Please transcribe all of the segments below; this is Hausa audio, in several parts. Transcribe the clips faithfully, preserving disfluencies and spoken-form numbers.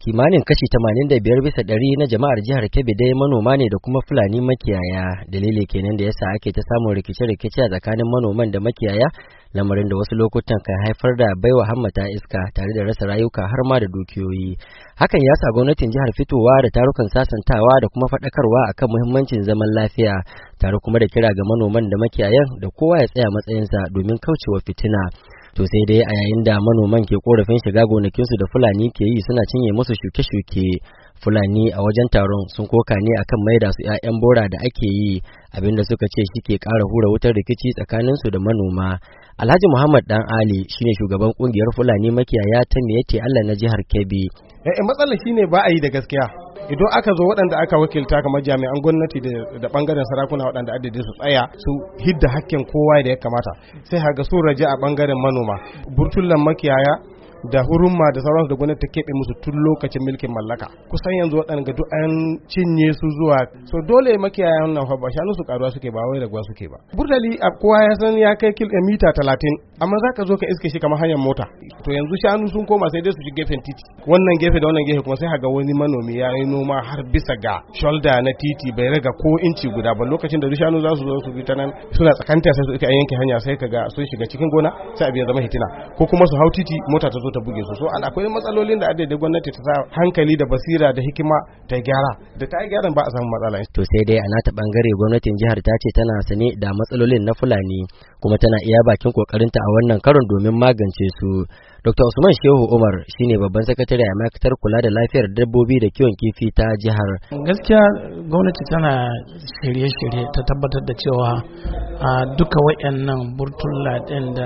Kimanin kashi tamanin da biyar bisa ɗari na jama'ar jihar Kebbi dai manoma ne da kuma Fulani makiyaya. Dalili kenan da yasa ake ta samun rikice-rikice a tsakanin manoman da makiyaya, lamarin da wasu lokutan kan haifar da baiwa hammata iska tare da rasa rayuka har ma da dukiyoyi. Hakan ya sa gwamnatin jihar fitowa da tarukan sasantawa da kuma faɗakarwa akan muhimmancin zaman lafiya, tare kuma da kira ga manoman da makiyayan da kowa ya tsaya matsayinsa domin kaucewa fitina. To sai dai a yayin da manoman ke korafin shiga gonakinsu da Fulani ke yi suna cinye musu shuke-shuke, Fulani a wajen taron sun koka ne akan maida su 'ya'yan bora da ake yi, abinda suka ce shi ke ƙara hura wutar rikici tsakaninsu da manoma. Alhaji Muhammad Dan Ali shine shugaban kungiyar Fulani makiyaya ta Miyetti Allah na jihar Kebbi. Eh matsalar shine ba a yi da gaskiya. Idan aka zo waɗanda aka wakilta kamar jami'an gwamnati da ɓangaren sarakuna waɗanda adadi su tsaya su hidda hakkin kowa da ya kamata, sai haga sun raje a ɓangaren manoma, burtullan makiyaya da hurumma da sauransu da gwamnati ta keɓe musu tun lokacin mulkin mallaka. Kusan yanzu waɗanda duk an cinye su zuwa, so dole makiyayan nan ba shanu su karuwa suke ba wai raguwa suke ba. Burtali a kowa ya san ya kai kilomita talatin, amma za ka zo ka iske shi kamar hanyar mota. To yanzu shanu sun koma sai dai su ji gefen titi, wannan gefe da wannan gefe kuma sai haga wani manomi ya yi noma har bisa ga shoulder na titi bai raga ko inci guda ba. Lokacin da duk shanu za su zo su bi ta nan suna tsakanta sai su ita yanke hanya, sai ka ga sun shiga cikin gona sai abin ya zama hitina, ko kuma su hau titi mota ta zo ta buge su. So an akwai matsalolin da adadin gwamnati ta sa hankali da basira da hikima ta gyara, da ta yi gyaran ba a samu matsala. To sai dai a nata bangare gwamnatin jihar ta ce tana sane da matsalolin na Fulani kuma tana iya bakin kokarinta a wannan karon domin magance su. Dokta Usman Shehu Umar shine babban sakatare a ma'aikatar kula da lafiyar dabbobi da kiwon kifi ta jihar. Gaskiya gwamnati tana shirye-shirye ta tabbatar da cewa a duka wayannan burtulla din da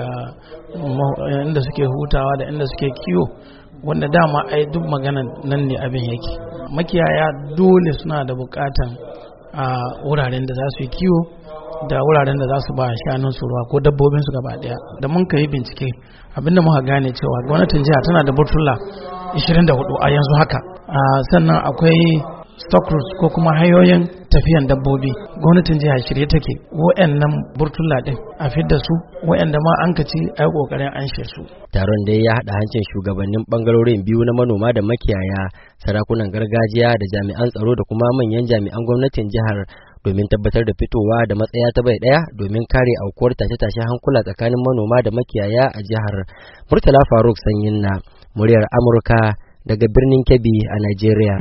inda suke hutawa da inda suke kiwo, wanda dama ai duk magana nan ne abin yake. Makiyaya dole suna da bukatan a wuraren da za su yi kiwo da wuraren da za su ba shanun su ruwa ko dabbobin su gaba daya. Da mun kai bincike abinda muka gane cewa gwamnatin jiha tana da burtula ishirin da hudu a yanzu haka. Sannan akwai stock routes ko kuma hanyoyin tafiyan dabbobi. Gwamnatin jiha shirye take wayannan burtula din a fidda su, wayanda ma an kaci ai kokarin an su. Taron dai ya hada hancin shugabannin bangarorin biyu na manoma da makiyaya, sarakunan gargajiya da jami'an tsaro da kuma manyan jami'an gwamnatin jihar domin tabbatar da fitowa da matsaya ta bai daya domin kare aukuwar tashe-tashe hankula tsakanin manoma da makiyaya a jihar. Murtala Faruk Sanyin na muryar Amurka daga birnin Kebbi a Najeriya.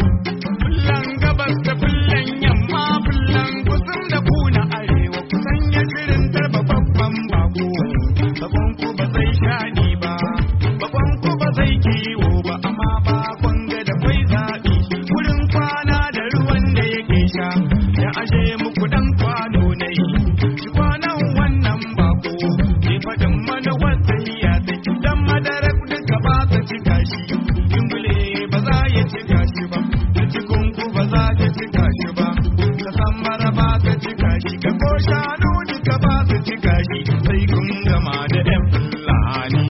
Shanu